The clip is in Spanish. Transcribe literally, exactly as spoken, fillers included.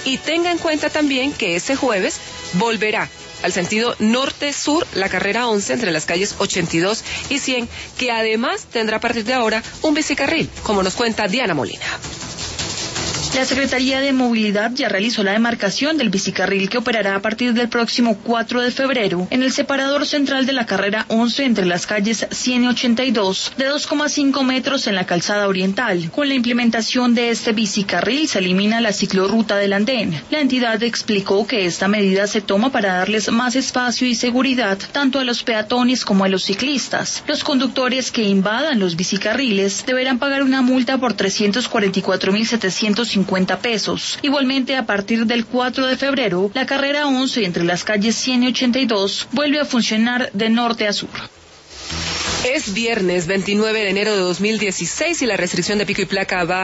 Y tenga en cuenta también que ese jueves volverá al sentido norte-sur la carrera once entre las calles ochenta y dos y cien, que además tendrá a partir de ahora un bicicarril, como nos cuenta Diana Molina. La Secretaría de Movilidad ya realizó la demarcación del bicicarril que operará a partir del próximo cuatro de febrero en el separador central de la carrera once entre las calles cien y ochenta y dos, de dos coma cinco metros en la calzada oriental. Con la implementación de este bicicarril se elimina la ciclorruta del andén. La entidad explicó que esta medida se toma para darles más espacio y seguridad tanto a los peatones como a los ciclistas. Los conductores que invadan los bicicarriles deberán pagar una multa por trescientos cuarenta y cuatro mil setecientos cincuenta pesos. Igualmente, a partir del cuatro de febrero, la carrera once entre las calles cien y ochenta y dos vuelve a funcionar de norte a sur. Es viernes veintinueve de enero de dos mil dieciséis y la restricción de pico y placa va